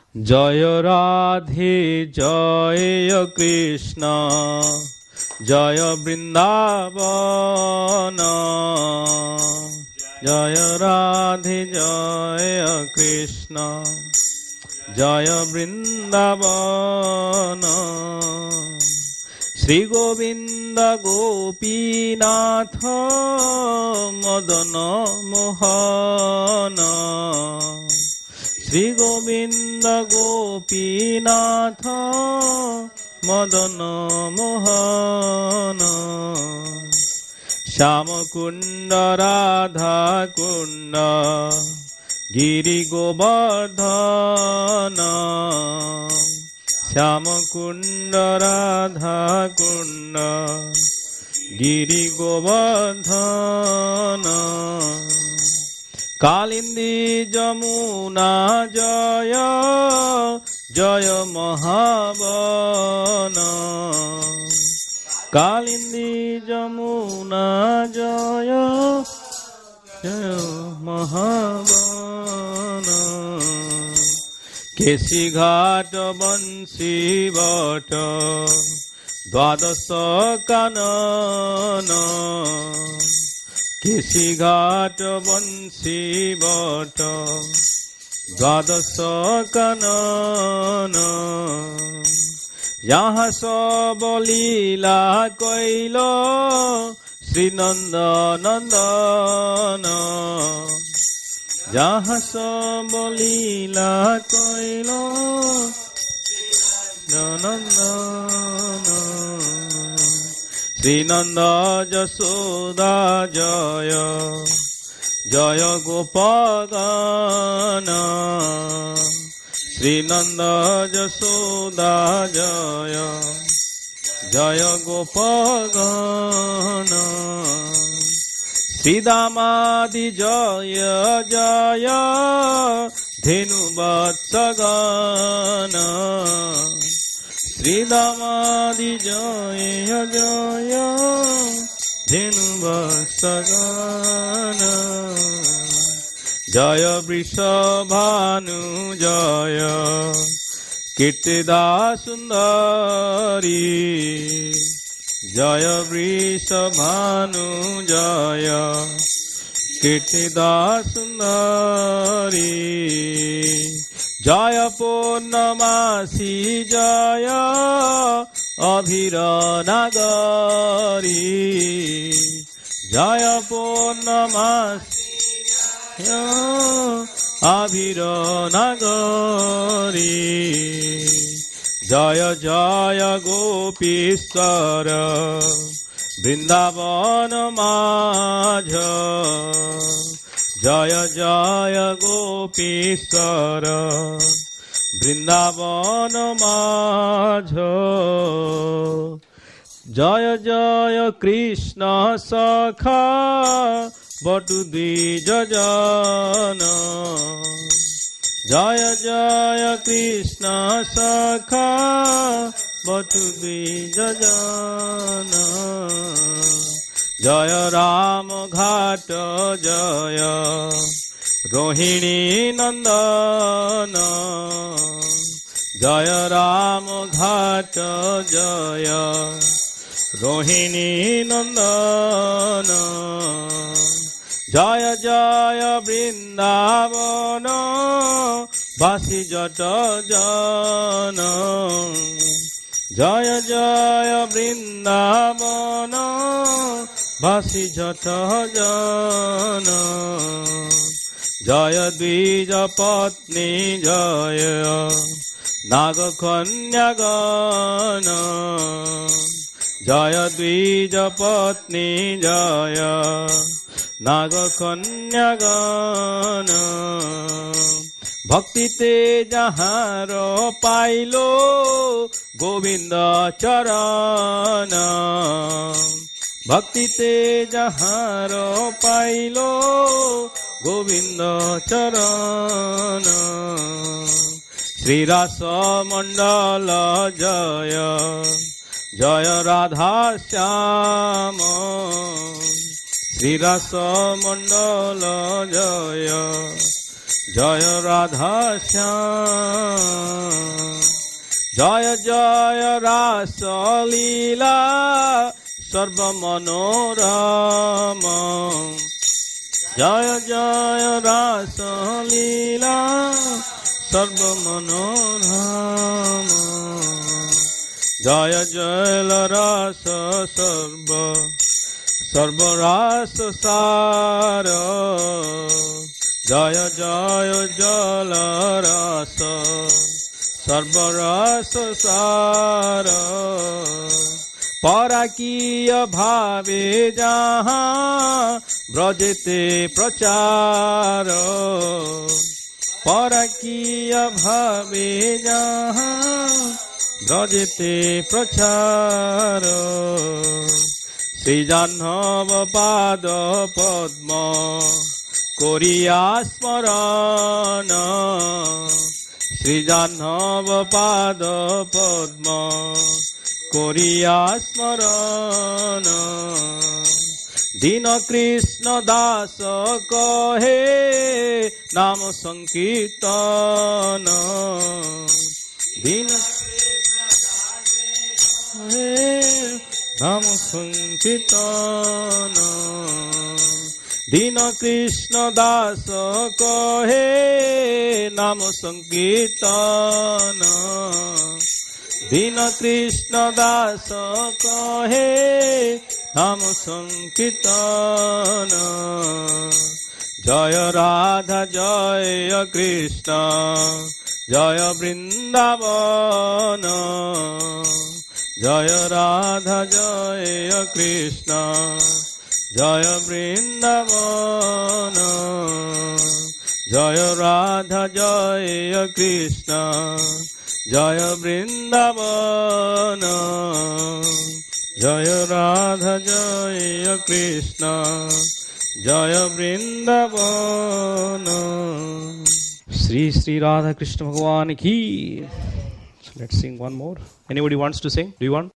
জয় রাধে জয় কৃষ্ণ জয় বৃন্দাবন জয় রাধে জয় কৃষ্ণ জয় বৃন্দাবন শ্রী গোবিন্দ গোপীনাথ মদন মোহন শ্রী গোবিন্দ গোপীনাথ মদন মোহন শ্যামকুণ্ড রাধা কুণ্ড গিরি গোবর্ধন শ্যামকুণ্ড রাধা কুণ্ড গিরি গোবর্ধন কালিন্দী যমুনা জয় জয় মহাবন কালিন্দী যমুনা জয় জয় মহাবন কেশী ঘাট বংশী বট দ্বাদশ কানন কেশী ঘাট বংশী বট দ্বাদশ কানন যাহা সব লীলা কইল শ্রীনন্দ নন্দন যাহা সব লীলা কইল নন্দন শ্রীনন্দ যশোদা জয় জয় গোপগণ শ্রীনন্দ যশোদা জয় জয় গোপগণ শ্রীদামাদি জয় জয় ধেনু বৎসগণ শ্রীদামাদি জয় জয় ধেনু বৎসগণ জয় বৃষভানু জয় কীর্তিদা সুন্দরী জয় বৃষভানু জয় কীর্তিদা সুন্দরী জয় পূর্ণমাসী জয় অধীর নাগরী জয় পূর্ণমাসী অধীর নাগরী জয় জয় গোপীশ্বর বৃন্দাবন মাঝ জয় জয় গোপীশ্বর বৃন্দাবন মাঝ জয় জয় কৃষ্ণ সখা বটু দ্বিজ জন জয় জয় কৃষ্ণ সখা বটু দ্বিজ জন জয় রাম ঘাট জয় রোহিণী নন্দন জয় রাম ঘাট জয় রোহিণী নন্দন জয় জয় বৃন্দাবন বাসী জট জন জয় জয় বৃন্দাবন বাসী জট জন জয় দ্বিজ পত্নী জয় নাগকন্যাগণ জয় দ্বিজ পত্নী জয় নাগকন্যাগণ ভক্তিতে যাহার পাইল গোবিন্দ চরণ ভক্তিতে যাহার পাইল গোবিন্দ চরণ শ্রীরাস মণ্ডল জয় জয় রাধা শ্যাম শ্রীরাস মণ্ডল জয় जय राधा श्याम जय जय रास लीला सर्व मनोरम जय जय रास लीला सर्व मनोरम जय जय रास सर्वरास सार जय जय जल रस सर्वरस सार पराकीय भावे जहाँ ब्रजते प्रचार पराकीय भावे जहाँ ब्रजते प्रचार श्री जाह्नव पाद पद्म कोरिया स्मरण श्री जाह्नव पाद पद्म कोरिया स्मरण दीन कृष्ण दास कहे नाम संकीर्तन दीन नाम संकीर्तन दीन कृष्ण दास कहे नाम संकीर्तन दीन कृष्ण दास कहे नाम संकीर्तन जय राधा जय कृष्ण जय वृंदावन जय राधा जय कृष्ण जय वृंदावन जय राधा जय कृष्ण जय वृंदावन जय राधा जय कृष्ण जय वृंदावन श्री श्री राधा कृष्ण भगवान की. So let's sing one more. Anybody wants to sing? Do you want?